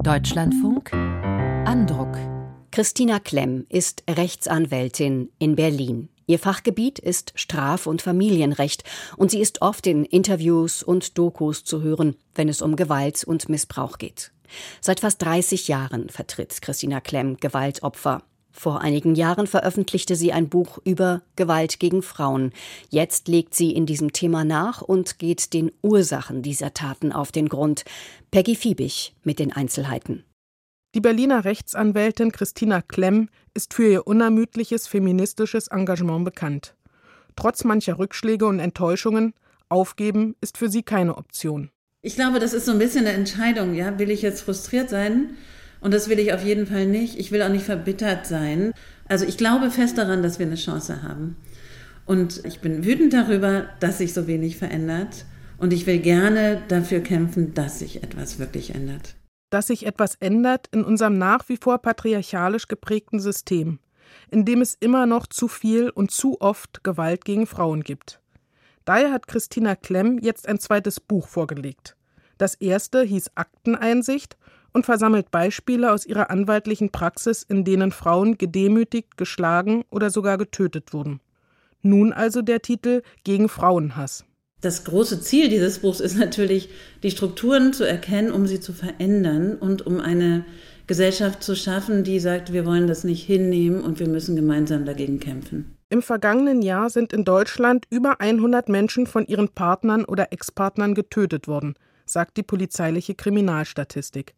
Deutschlandfunk Andruck. Christina Klemm ist Rechtsanwältin in Berlin. Ihr Fachgebiet ist Straf- und Familienrecht und sie ist oft in Interviews und Dokus zu hören, wenn es um Gewalt und Missbrauch geht. Seit fast 30 Jahren vertritt Christina Klemm Gewaltopfer. Vor einigen Jahren veröffentlichte sie ein Buch über Gewalt gegen Frauen. Jetzt legt sie in diesem Thema nach und geht den Ursachen dieser Taten auf den Grund. Peggy Fiebig mit den Einzelheiten. Die Berliner Rechtsanwältin Christina Klemm ist für ihr unermüdliches feministisches Engagement bekannt. Trotz mancher Rückschläge und Enttäuschungen, aufgeben ist für sie keine Option. Ich glaube, das ist so ein bisschen eine Entscheidung. Ja? Will ich jetzt frustriert sein? Und das will ich auf jeden Fall nicht. Ich will auch nicht verbittert sein. Also ich glaube fest daran, dass wir eine Chance haben. Und ich bin wütend darüber, dass sich so wenig verändert. Und ich will gerne dafür kämpfen, dass sich etwas wirklich ändert. Dass sich etwas ändert in unserem nach wie vor patriarchalisch geprägten System, in dem es immer noch zu viel und zu oft Gewalt gegen Frauen gibt. Daher hat Christina Klemm jetzt ein zweites Buch vorgelegt. Das erste hieß Akteneinsicht und versammelt Beispiele aus ihrer anwaltlichen Praxis, in denen Frauen gedemütigt, geschlagen oder sogar getötet wurden. Nun also der Titel Gegen Frauenhass. Das große Ziel dieses Buchs ist natürlich, die Strukturen zu erkennen, um sie zu verändern und um eine Gesellschaft zu schaffen, die sagt, wir wollen das nicht hinnehmen und wir müssen gemeinsam dagegen kämpfen. Im vergangenen Jahr sind in Deutschland über 100 Menschen von ihren Partnern oder Ex-Partnern getötet worden, sagt die polizeiliche Kriminalstatistik.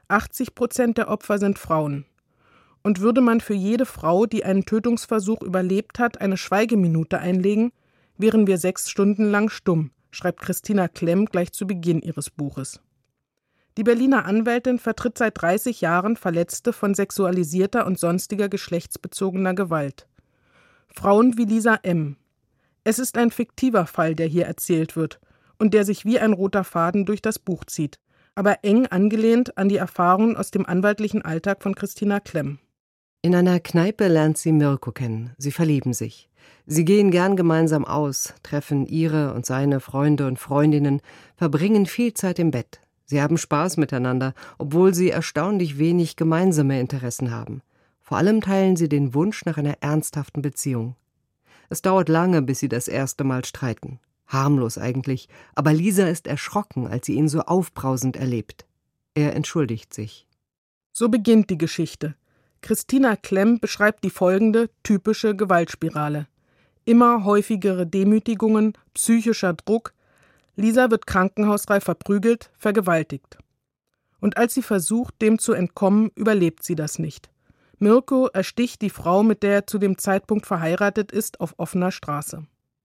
80% der Opfer sind Frauen. Und würde man für jede Frau, die einen Tötungsversuch überlebt hat, eine Schweigeminute einlegen, wären wir 6 Stunden lang stumm, schreibt Christina Klemm gleich zu Beginn ihres Buches. Die Berliner Anwältin vertritt seit 30 Jahren Verletzte von sexualisierter und sonstiger geschlechtsbezogener Gewalt. Frauen wie Lisa M. Es ist ein fiktiver Fall, der hier erzählt wird und der sich wie ein roter Faden durch das Buch zieht, aber eng angelehnt an die Erfahrungen aus dem anwaltlichen Alltag von Christina Klemm. In einer Kneipe lernt sie Mirko kennen. Sie verlieben sich. Sie gehen gern gemeinsam aus, treffen ihre und seine Freunde und Freundinnen, verbringen viel Zeit im Bett. Sie haben Spaß miteinander, obwohl sie erstaunlich wenig gemeinsame Interessen haben. Vor allem teilen sie den Wunsch nach einer ernsthaften Beziehung. Es dauert lange, bis sie das erste Mal streiten. Harmlos eigentlich, aber Lisa ist erschrocken, als sie ihn so aufbrausend erlebt. Er entschuldigt sich. So beginnt die Geschichte. Christina Klemm beschreibt die folgende typische Gewaltspirale. Immer häufigere Demütigungen, psychischer Druck. Lisa wird krankenhausreif verprügelt, vergewaltigt. Und als sie versucht, dem zu entkommen, überlebt sie das nicht. Mirko ersticht die Frau, mit der er zu dem Zeitpunkt verheiratet ist, auf offener Straße.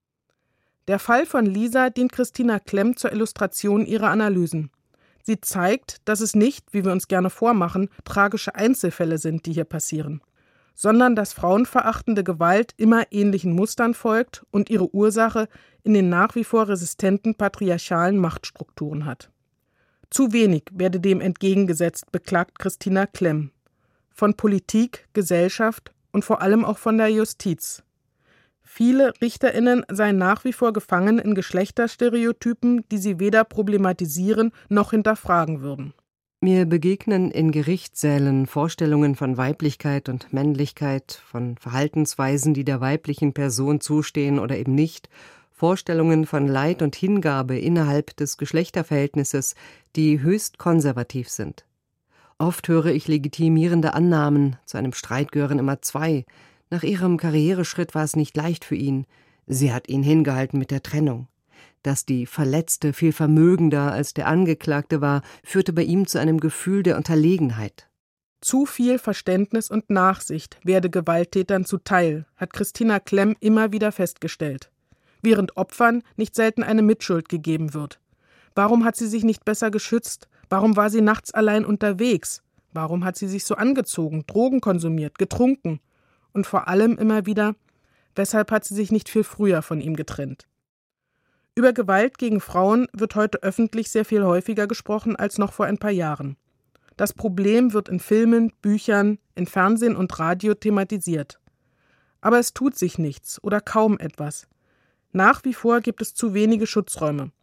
Der Fall von Lisa dient Christina Klemm zur Illustration ihrer Analysen. Sie zeigt, dass es nicht, wie wir uns gerne vormachen, tragische Einzelfälle sind, die hier passieren, sondern dass frauenverachtende Gewalt immer ähnlichen Mustern folgt und ihre Ursache in den nach wie vor resistenten patriarchalen Machtstrukturen hat. Zu wenig werde dem entgegengesetzt, beklagt Christina Klemm. Von Politik, Gesellschaft und vor allem auch von der Justiz. Viele RichterInnen seien nach wie vor gefangen in Geschlechterstereotypen, die sie weder problematisieren noch hinterfragen würden. Mir begegnen in Gerichtssälen Vorstellungen von Weiblichkeit und Männlichkeit, von Verhaltensweisen, die der weiblichen Person zustehen oder eben nicht, Vorstellungen von Leid und Hingabe innerhalb des Geschlechterverhältnisses, die höchst konservativ sind. Oft höre ich legitimierende Annahmen, zu einem Streit gehören immer 2. Nach ihrem Karriereschritt war es nicht leicht für ihn. Sie hat ihn hingehalten mit der Trennung. Dass die Verletzte viel vermögender als der Angeklagte war, führte bei ihm zu einem Gefühl der Unterlegenheit. Zu viel Verständnis und Nachsicht werde Gewalttätern zuteil, hat Christina Klemm immer wieder festgestellt. Während Opfern nicht selten eine Mitschuld gegeben wird. Warum hat sie sich nicht besser geschützt? Warum war sie nachts allein unterwegs? Warum hat sie sich so angezogen, Drogen konsumiert, getrunken? Und vor allem immer wieder, weshalb hat sie sich nicht viel früher von ihm getrennt? Über Gewalt gegen Frauen wird heute öffentlich sehr viel häufiger gesprochen als noch vor ein paar Jahren. Das Problem wird in Filmen, Büchern, in Fernsehen und Radio thematisiert. Aber es tut sich nichts oder kaum etwas. Nach wie vor gibt es zu wenige Schutzräume.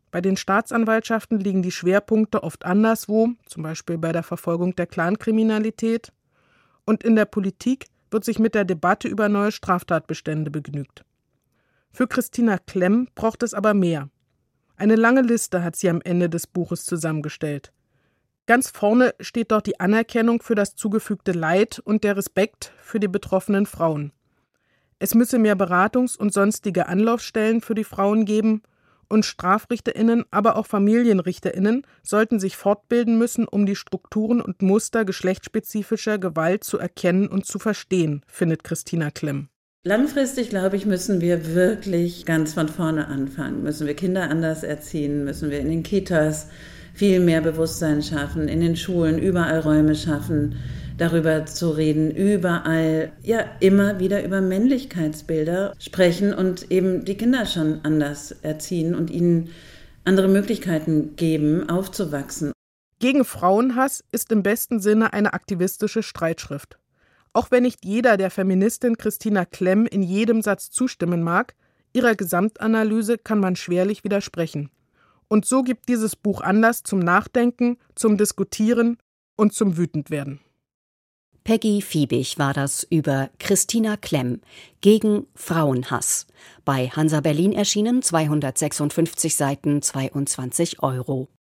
Bei den Staatsanwaltschaften liegen die Schwerpunkte oft anderswo, zum Beispiel bei der Verfolgung der Clankriminalität. Und in der Politik wird sich mit der Debatte über neue Straftatbestände begnügt. Für Christina Klemm braucht es aber mehr. Eine lange Liste hat sie am Ende des Buches zusammengestellt. Ganz vorne steht dort die Anerkennung für das zugefügte Leid und der Respekt für die betroffenen Frauen. Es müsse mehr Beratungs- und sonstige Anlaufstellen für die Frauen geben und StrafrichterInnen, aber auch FamilienrichterInnen sollten sich fortbilden müssen, um die Strukturen und Muster geschlechtsspezifischer Gewalt zu erkennen und zu verstehen, findet Christina Klemm. Langfristig, glaube ich, müssen wir wirklich ganz von vorne anfangen. Müssen wir Kinder anders erziehen, müssen wir in den Kitas viel mehr Bewusstsein schaffen, in den Schulen überall Räume schaffen, darüber zu reden, überall immer wieder über Männlichkeitsbilder sprechen und eben die Kinder schon anders erziehen und ihnen andere Möglichkeiten geben, aufzuwachsen. Gegen Frauenhass ist im besten Sinne eine aktivistische Streitschrift. Auch wenn nicht jeder der Feministin Christina Klemm in jedem Satz zustimmen mag, ihrer Gesamtanalyse kann man schwerlich widersprechen. Und so gibt dieses Buch Anlass zum Nachdenken, zum Diskutieren und zum Wütendwerden. Peggy Fiebig war das über Christina Klemm gegen Frauenhass. Bei Hansa Berlin erschienen, 256 Seiten, 22 €.